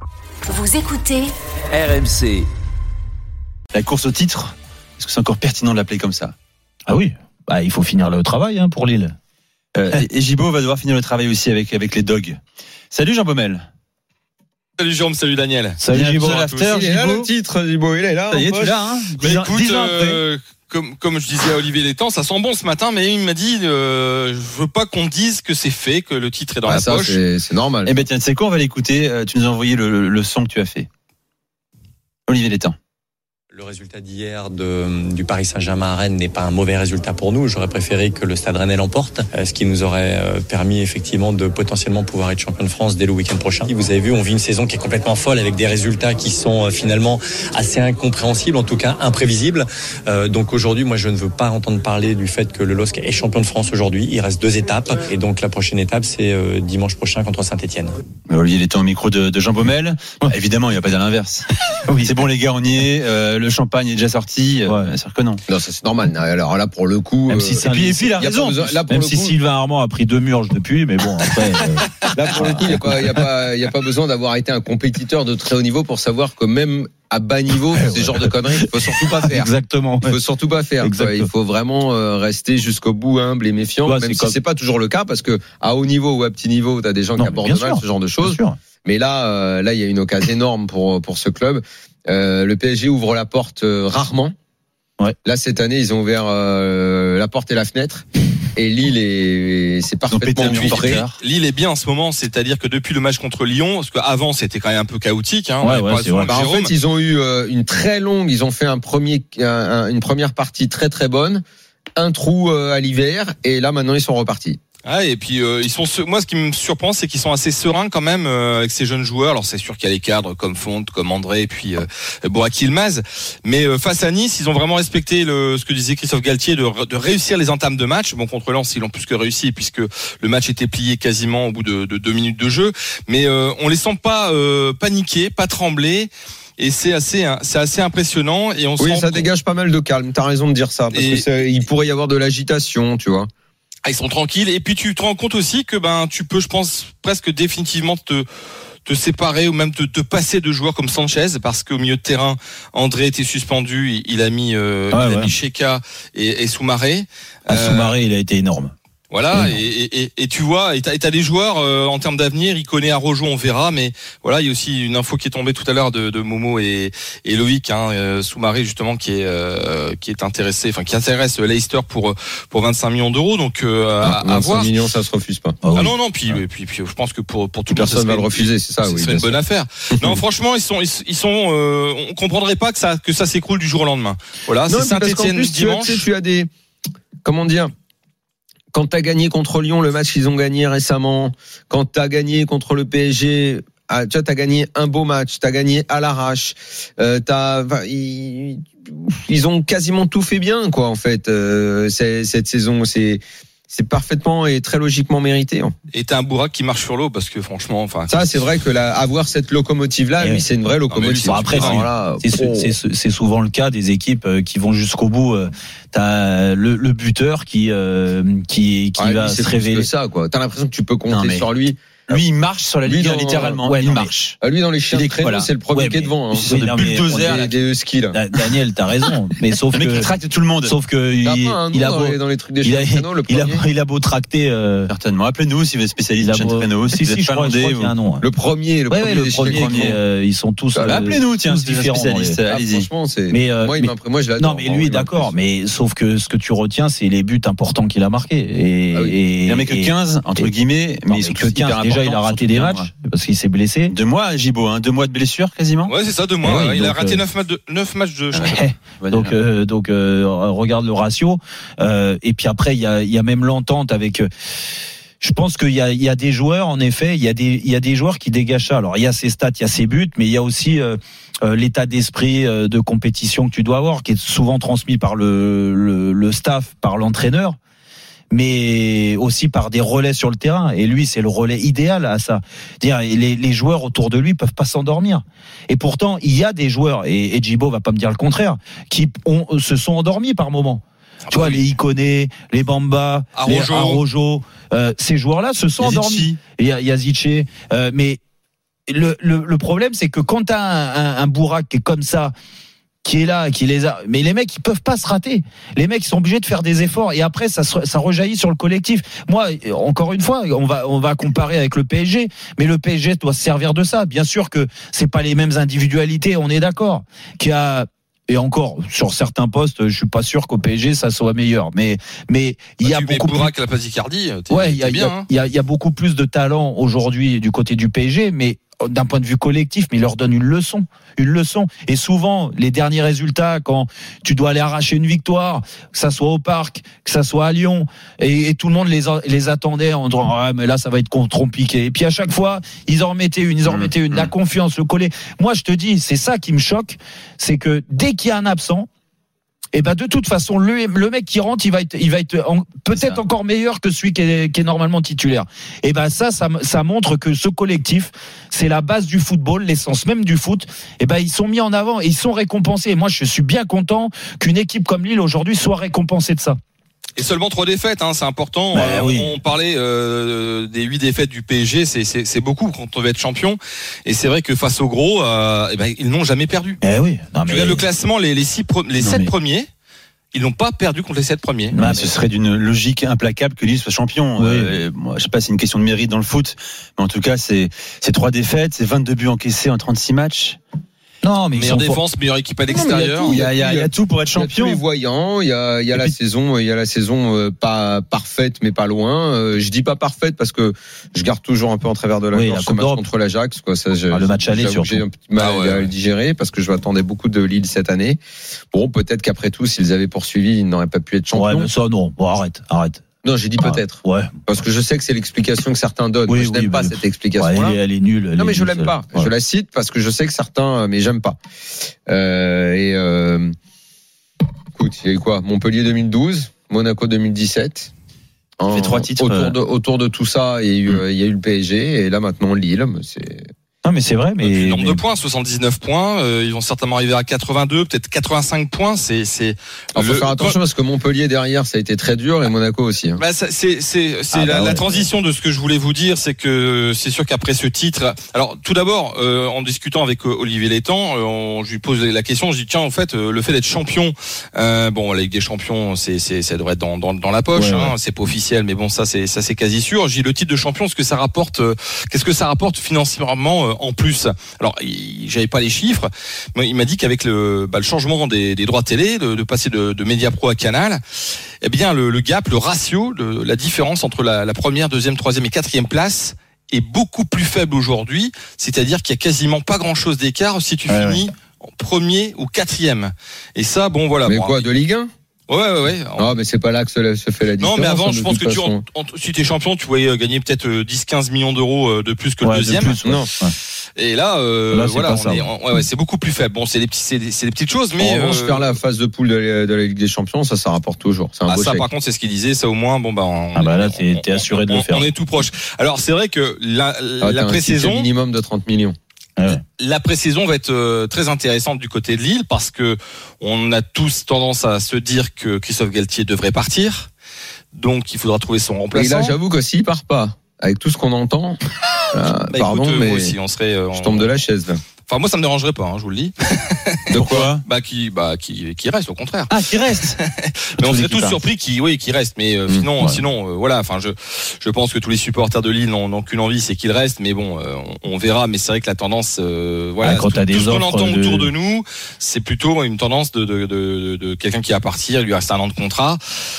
Vous écoutez RMC. La course au titre, est-ce que c'est encore pertinent de l'appeler comme ça ? Ah oui, il faut finir le travail pour Lille. Et Gibo va devoir finir le travail aussi avec les Dogs. Salut Jean Baumel. Salut Jérôme, salut Daniel. Salut Gibo. Il est là le titre, Gibo, il est là. Ça y est, tu l'as, hein ? Écoute, comme je disais à Olivier Létang, ça sent bon ce matin, mais il m'a dit je veux pas qu'on dise que c'est fait, que le titre est dans la poche. C'est normal. Eh ben tiens, tu sais quoi, on va l'écouter. Tu nous as envoyé le son que tu as fait. Olivier Létang. Le résultat d'hier du Paris Saint-Germain à Rennes n'est pas un mauvais résultat pour nous. J'aurais préféré que le Stade Rennais l'emporte, ce qui nous aurait permis effectivement de potentiellement pouvoir être champion de France dès le week-end prochain. Vous avez vu, on vit une saison qui est complètement folle avec des résultats qui sont finalement assez incompréhensibles, en tout cas imprévisibles. Donc aujourd'hui, moi je ne veux pas entendre parler du fait que le LOSC est champion de France aujourd'hui. Il reste 2 étapes et donc la prochaine étape c'est dimanche prochain contre Saint-Etienne. Olivier Létang au micro de Jean Baumel. Évidemment, il n'y a pas dire l'inverse. Oui. C'est bon les gars, on y est. Le champagne est déjà sorti. C'est sûr que non. Non, ça c'est normal. Alors là, pour le coup, même si et puis il a raison. Même si Sylvain Armand a pris 2 murges depuis, mais bon après. Là pour le coup, il y a pas besoin d'avoir été un compétiteur de très haut niveau pour savoir que même à bas niveau, ces genres de conneries, il faut surtout pas faire. Exactement. Il faut surtout pas faire. Il faut vraiment rester jusqu'au bout humble et méfiant, même si c'est pas toujours le cas, parce que à haut niveau ou à petit niveau, t'as des gens qui abordent mal ce genre de choses. Mais là, il y a une occasion énorme pour ce club. Le PSG ouvre la porte rarement. Ouais. Là, cette année, ils ont ouvert la porte et la fenêtre. Et Lille c'est parfaitement filtré. Lille est bien en ce moment, c'est-à-dire que depuis le match contre Lyon, parce qu'avant c'était quand même un peu chaotique. En fait, ils ont eu une très longue, ils ont fait une première partie très très bonne, un trou à l'hiver, et là maintenant ils sont repartis. Ah, et puis moi ce qui me surprend c'est qu'ils sont assez sereins quand même avec ces jeunes joueurs. Alors c'est sûr qu'il y a les cadres comme Fonte, comme André et puis Boaki Yilmaz, mais face à Nice, ils ont vraiment respecté ce que disait Christophe Galtier de réussir les entames de match. Bon, contre Lens, ils l'ont plus que réussi puisque le match était plié quasiment au bout de 2 minutes de jeu, mais on les sent pas paniquer, pas trembler. Et c'est assez impressionnant et ça dégage pas mal de calme. T'as raison de dire ça parce que il pourrait y avoir de l'agitation, tu vois. Ils sont tranquilles et puis tu te rends compte aussi que tu peux, je pense, presque définitivement te séparer ou même te passer de joueurs comme Sanchez parce qu'au milieu de terrain, André était suspendu, il a mis Cheka et Soumaré. Soumaré, il a été énorme. Voilà, et tu vois, et t'as des joueurs en termes d'avenir, il connaît Arrojo, on verra, mais voilà, il y a aussi une info qui est tombée tout à l'heure de Momo et Loïc, Soumaré justement qui est intéressé, enfin qui intéresse Leicester pour 25 millions d'euros, donc à 25 voir. millions, ça se refuse pas. Non, puis je pense que pour tout le monde, personne va le refuser, c'est ça. Ce serait une bonne affaire. Non, franchement, ils sont, on comprendrait pas que ça s'écroule du jour au lendemain. Voilà, c'est Saint-Etienne dimanche. Tu as des, comment dire. Quand t'as gagné contre Lyon, le match qu'ils ont gagné récemment, quand t'as gagné contre le PSG, t'as gagné un beau match, t'as gagné à l'arrache, ils ont quasiment tout fait bien, quoi, en fait, cette saison, c'est parfaitement et très logiquement mérité. Et t'as un Bourak qui marche sur l'eau parce que franchement, ça c'est vrai que avoir cette locomotive là, lui c'est une vraie locomotive. Après, c'est souvent le cas des équipes qui vont jusqu'au bout. T'as le buteur qui va se révéler. C'est ça, quoi. T'as l'impression que tu peux compter sur lui. Lui, il marche sur la ligne, littéralement. Ouais, il marche. Lui, dans les chiens de traîneau, c'est le premier qui est devant. Des skis, là. Daniel, t'as raison. Mais sauf que. Il tracte tout le monde. Sauf que, il a beau, dans les trucs des chiens de traîneau, le premier. Il a beau tracter, certainement. Appelez-nous si vous êtes spécialiste de chiens de traîneau. Si vous êtes finlandais. Le premier. Ils sont tous. Appelez-nous, tiens, si vous êtes spécialiste. Allez-y. Franchement, moi, je l'adore. Non, mais lui est d'accord. Mais sauf que ce que tu retiens, c'est les buts importants qu'il a marqués. Il en met que 15, entre guillemets. Mais ils sont que 15. Déjà, il a raté des matchs parce qu'il s'est blessé. 2 mois, Gibo, 2 mois de blessure quasiment. Ouais, c'est ça, 2 mois. Il a raté 9 matchs de championnat. Donc, regarde le ratio. Et puis après, il y a même l'entente avec. Je pense qu'il y a des joueurs, en effet, il y a des joueurs qui dégagent ça. Alors, il y a ses stats, il y a ses buts, mais il y a aussi l'état d'esprit de compétition que tu dois avoir, qui est souvent transmis par le staff, par l'entraîneur, mais aussi par des relais sur le terrain. Et lui, c'est le relais idéal à ça. Les joueurs autour de lui peuvent pas s'endormir. Et pourtant, il y a des joueurs, et Djibo va pas me dire le contraire, qui se sont endormis par moments. Tu vois, les Ikoné, les Bamba, les Arrojo, ces joueurs-là se sont endormis. Il y a Zitché, mais le problème, c'est que quand t'as un Bourak qui est comme ça, qui est là, qui les a, mais les mecs ils peuvent pas se rater. Les mecs ils sont obligés de faire des efforts et après ça rejaillit sur le collectif. Moi, encore une fois, on va comparer avec le PSG, mais le PSG doit se servir de ça. Bien sûr que c'est pas les mêmes individualités, on est d'accord. Et encore sur certains postes, je suis pas sûr qu'au PSG ça soit meilleur, mais il y a beaucoup plus la Pazzicardi. Ouais, il y a beaucoup plus de talent aujourd'hui du côté du PSG, mais d'un point de vue collectif, mais il leur donne une leçon. Et souvent, les derniers résultats, quand tu dois aller arracher une victoire, que ça soit au Parc, que ça soit à Lyon, et tout le monde les attendait en disant ah mais là ça va être compliqué. Et puis à chaque fois, ils en remettaient une. La confiance, le collet. Moi, je te dis, c'est ça qui me choque, c'est que dès qu'il y a un absent, et de toute façon le mec qui rentre il va être peut-être encore meilleur que celui qui est normalement titulaire. Et ça montre que ce collectif, c'est la base du football, l'essence même du foot. Et ils sont mis en avant et ils sont récompensés. Et moi je suis bien content qu'une équipe comme Lille aujourd'hui soit récompensée de ça. Et seulement 3 défaites, c'est important. Oui. On parlait des 8 défaites du PSG, c'est beaucoup quand on veut être champion. Et c'est vrai que face aux gros, ils n'ont jamais perdu. Oui. Tu regardes le classement, les 7 premiers, ils n'ont pas perdu contre les 7 premiers. Ce serait d'une logique implacable que Lille soit champion. Moi, je sais pas, c'est une question de mérite dans le foot, mais en tout cas, c'est 3 défaites, c'est 22 buts encaissés en 36 matchs. Non, mais meilleure défense, meilleure équipe à l'extérieur. Il y a tout pour être champion. Il y a tous les voyants. Il y a la saison pas parfaite, mais pas loin. Je dis pas parfaite parce que je garde toujours un peu en travers de la gorge ce match contre l'Ajax. Le match aller surtout. J'ai un petit mal à le digérer parce que je m'attendais beaucoup de Lille cette année. Bon, peut-être qu'après tout, s'ils avaient poursuivi, ils n'auraient pas pu être champions. Ouais, mais ça non. Bon, arrête. Non, j'ai dit peut-être. Ouais. Parce que je sais que c'est l'explication que certains donnent. Je n'aime pas cette explication-là. Elle est nulle. Non, mais je l'aime pas. Ouais. Je la cite parce que je sais que certains, mais j'aime pas. Écoute, il y a eu quoi? Montpellier 2012, Monaco 2017. On fait 3 titres. Autour de tout ça, il y a eu le PSG et là maintenant Lille. Non, mais c'est vrai, mais. Le nombre de points, 79 points, ils vont certainement arriver à 82, peut-être 85 points, faut faire attention parce que Montpellier derrière, ça a été très dur et Monaco aussi. La transition de ce que je voulais vous dire, c'est que c'est sûr qu'après ce titre, alors, tout d'abord, en discutant avec Olivier Létang, je lui pose la question, je dis, tiens, en fait, le fait d'être champion, la Ligue des Champions, ça devrait être dans la poche, c'est pas officiel, mais bon, ça, c'est quasi sûr. J'ai le titre de champion, qu'est-ce que ça rapporte financièrement, en plus? Alors, j'avais pas les chiffres, mais il m'a dit qu'avec le changement des droits télé, de passer de Mediapro à Canal, eh bien le gap, le ratio, la différence entre la première, deuxième, troisième et quatrième place est beaucoup plus faible aujourd'hui. C'est-à-dire qu'il y a quasiment pas grand-chose d'écart si tu finis en premier ou quatrième. Et ça, bon voilà. Mais de Ligue 1? Ouais. Non, mais c'est pas là que se fait la différence. Non, mais avant, je pense que si t'es champion, tu voyais gagner peut-être 10-15 millions d'euros de plus que le deuxième. Non. Et là, c'est beaucoup plus faible. Bon, c'est des petites choses, mais. En revanche, faire la phase de poule de la Ligue des Champions, ça rapporte toujours. C'est un beau chèque. Par contre, c'est ce qu'il disait. Ça, au moins, là, t'es assuré de le faire. On est tout proche. Alors, c'est vrai que la pré-saison. Un minimum de 30 millions. La pré-saison va être très intéressante du côté de Lille parce que on a tous tendance à se dire que Christophe Galtier devrait partir, donc il faudra trouver son remplaçant. Et là, j'avoue que s'il part pas, avec tout ce qu'on entend, pardon, écoute, mais moi aussi, je tombe de la chaise là. Enfin, moi, ça me dérangerait pas, je vous le dis. De quoi? Qui reste, au contraire. Ah, qui reste? Mais on serait tous surpris qu'il reste. Mais sinon, voilà. Enfin, je pense que tous les supporters de Lille n'ont qu'une envie, c'est qu'il reste. Mais bon, on verra. Mais c'est vrai que la tendance, quand t'as des offres, tout ce qu'on entend autour de nous, c'est plutôt une tendance de quelqu'un qui va partir. Il lui reste 1 an de contrat.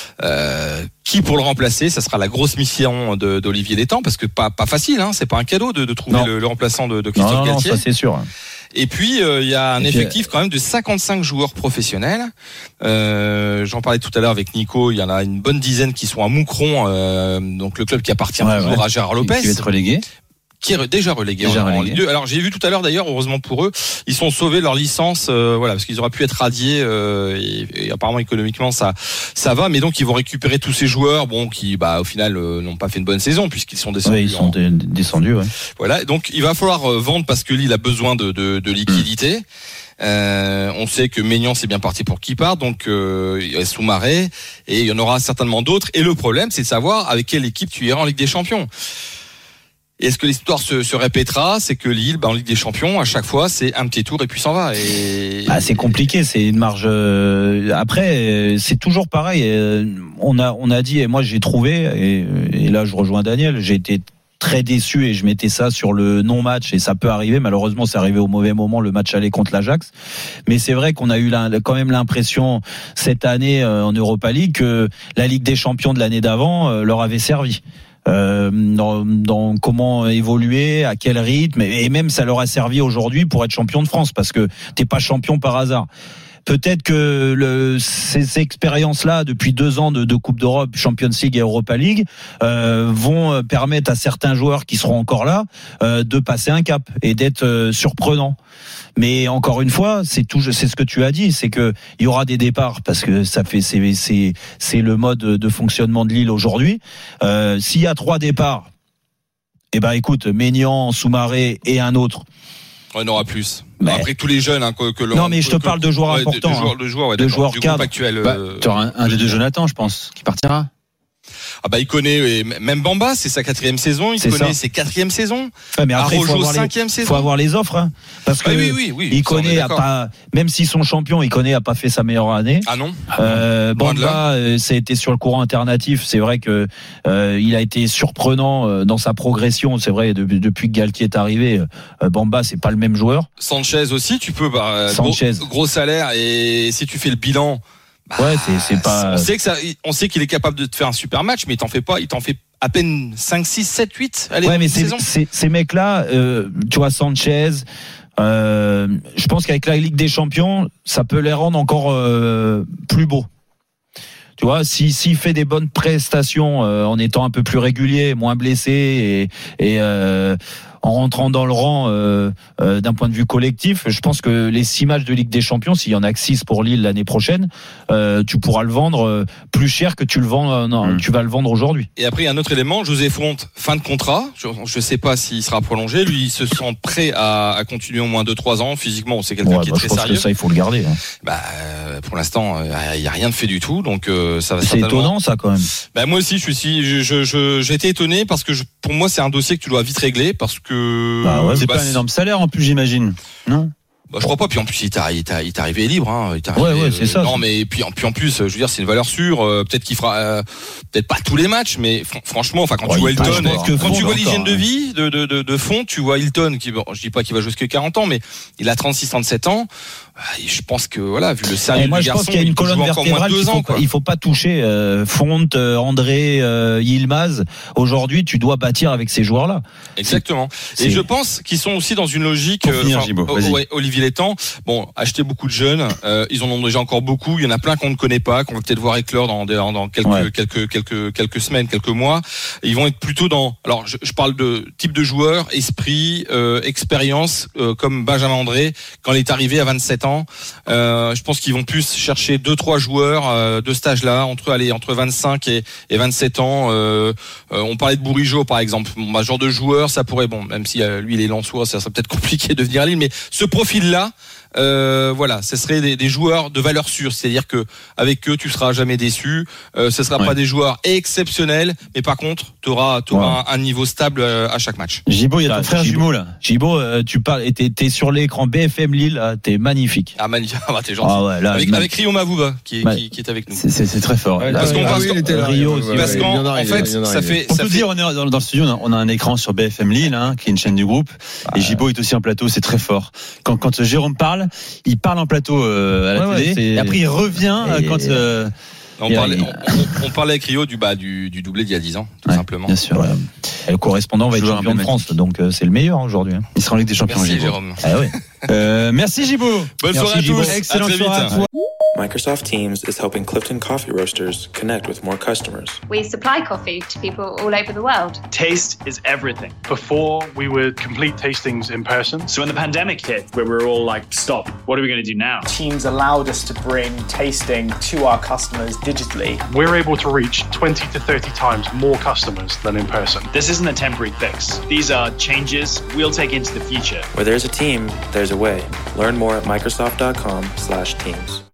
Qui pour le remplacer, ça sera la grosse mission d'Olivier Létang, parce que pas facile, c'est pas un cadeau de trouver le remplaçant de Christophe Galtier. Ça c'est sûr. Et puis il y a un effectif quand même de 55 joueurs professionnels. J'en parlais tout à l'heure avec Nico, il y en a une bonne dizaine qui sont à Moucron, donc le club qui appartient toujours à Gérard Lopez. Qui va être relégué. Qui est déjà relégué en Ligue 2. Alors j'ai vu tout à l'heure d'ailleurs, heureusement pour eux, ils sont sauvés de leur licence, parce qu'ils auraient pu être radiés et apparemment économiquement ça va, mais donc ils vont récupérer tous ces joueurs, qui au final n'ont pas fait une bonne saison puisqu'ils sont descendus. Ils sont descendus. Ouais. Voilà, donc il va falloir vendre parce que Lille a besoin de liquidité. On sait que Maignan c'est bien parti pour qu'il parte, donc il y a Soumaré et il y en aura certainement d'autres. Et le problème c'est de savoir avec quelle équipe tu iras en Ligue des Champions. Et est-ce que l'histoire se répétera? C'est que Lille, en Ligue des Champions, à chaque fois, c'est un petit tour et puis s'en va. Et... c'est compliqué, c'est une marge. Après, c'est toujours pareil. On a dit, et moi j'ai trouvé, et là je rejoins Daniel, j'ai été très déçu et je mettais ça sur le non-match et ça peut arriver. Malheureusement, c'est arrivé au mauvais moment, le match aller contre l'Ajax. Mais c'est vrai qu'on a eu quand même l'impression cette année en Europa League que la Ligue des Champions de l'année d'avant leur avait servi. Dans comment évoluer, à quel rythme, et même ça leur a servi aujourd'hui pour être champion de France, parce que t'es pas champion par hasard. Peut-être que ces expériences-là, depuis 2 ans de Coupe d'Europe, Champions League et Europa League, vont permettre à certains joueurs qui seront encore là de passer un cap et d'être surprenants. Mais encore une fois, c'est ce que tu as dit, c'est que il y aura des départs parce que c'est le mode de fonctionnement de Lille aujourd'hui. S'il y a 3 départs, écoute, Maignan, Soumaré et un autre. On aura plus. Après tous les jeunes non, mais je te parle de joueurs importants, de joueurs cadres actuels. Tu auras un des 2 Jonathan, je pense, qui partira. Il connaît, même Bamba, c'est sa 4e saison, il connaît ses 4e saison. Ouais, mais après, Arrojo, 5e saison. Faut avoir les offres, hein. Parce que oui, il connaît, même s'ils sont champions, il connaît, a pas fait sa meilleure année. Ah non. Bamba, ça a été sur le courant alternatif. C'est vrai que, il a été surprenant dans sa progression. C'est vrai, depuis que Galtier est arrivé, Bamba, c'est pas le même joueur. Sanchez aussi, tu peux, gros salaire, et si tu fais le bilan, c'est pas. On sait qu'il est capable de te faire un super match, mais il t'en fait à peine 5, 6, 7, 8. Allez, mais ces mecs-là, tu vois, Sanchez, je pense qu'avec la Ligue des Champions, ça peut les rendre encore plus beaux. Tu vois, s'il fait des bonnes prestations en étant un peu plus régulier, moins blessé et en rentrant dans le rang d'un point de vue collectif, je pense que les 6 matchs de Ligue des Champions, s'il y en a que 6 pour Lille l'année prochaine, tu pourras le vendre plus cher que tu vas le vendre aujourd'hui. Et après, il y a un autre élément, José Fonte, fin de contrat. Je sais pas s'il sera prolongé. Lui, il se sent prêt à continuer au moins 2-3 ans. Physiquement, c'est quelqu'un qui est très sérieux. Je pense que ça, il faut le garder. Hein. Pour l'instant, il y a rien de fait du tout, donc ça va. C'est étonnant, ça, quand même. Moi aussi, j'ai été étonné parce que pour moi, c'est un dossier que tu dois vite régler parce que. C'est pas un énorme salaire en plus, j'imagine. Non. Je crois pas. Puis en plus, il est arrivé libre. Hein. C'est ça. Non, mais puis en plus, je veux dire, c'est une valeur sûre. Peut-être qu'il fera, peut-être pas tous les matchs, mais franchement, quand tu vois Hilton, quand tu vois l'hygiène de vie de Fonte, tu vois Hilton qui, je dis pas qu'il va jouer jusqu'à 40 ans, mais il a 36-37 ans. Je pense que vu le sérieux du garçon, je pense qu'il y a une colonne vertébrale il faut pas toucher. Fonte, André, Yilmaz. Aujourd'hui, tu dois bâtir avec ces joueurs-là. Exactement. Et je pense qu'ils sont aussi dans une logique. Olivier Létang, acheter beaucoup de jeunes. Ils en ont déjà encore beaucoup. Il y en a plein qu'on ne connaît pas, qu'on va peut-être voir éclore dans quelques semaines, quelques mois. Ils vont être plutôt dans. Alors, je parle de type de joueur, esprit, expérience, comme Benjamin André quand il est arrivé à 27 ans. Je pense qu'ils vont plus chercher 2-3 joueurs de cet âge-là, entre 25 et 27 ans. On parlait de Bourigeaud par exemple. Ce genre de joueur, ça pourrait, même si lui il est lensois, ça serait peut-être compliqué de venir à Lille, mais ce profil-là, ce serait des joueurs de valeur sûre, c'est-à-dire que avec eux tu seras jamais déçu. Ce sera pas des joueurs exceptionnels, mais par contre tu auras un niveau stable à chaque match. Gibo, il y a ton frère jumeau là. Gibo, tu parles, t'es sur l'écran BFM Lille, là, t'es magnifique. Ah magnifique, t'es gentil. Avec Rio Mavouba qui est avec nous. C'est très fort. Parce qu'en fait, ça fait. On peut dire, on est dans le studio, on a un écran sur BFM Lille, qui est une chaîne du groupe, et Gibo est aussi en plateau, c'est très fort. Quand Jérôme parle, il parle en plateau à la télé, et après il revient quand. On parlait avec Rio du doublé d'il y a 10 ans, tout simplement. Bien sûr. Et le correspondant va être champion de France, donc c'est le meilleur aujourd'hui. Il sera en Ligue des Champions. Merci Jérôme. Merci Gibo. Bonne soirée à tous. Excellente soirée à toi. Microsoft Teams is helping Clifton Coffee Roasters connect with more customers. We supply coffee to people all over the world. Taste is everything. Before, we would complete tastings in person. So when the pandemic hit, where we were all like, stop, what are we going to do now? Teams allowed us to bring tasting to our customers digitally. We're able to reach 20 to 30 times more customers than in person. This isn't a temporary fix. These are changes we'll take into the future. Where there's a team, there's a way. Learn more at Microsoft.com/teams.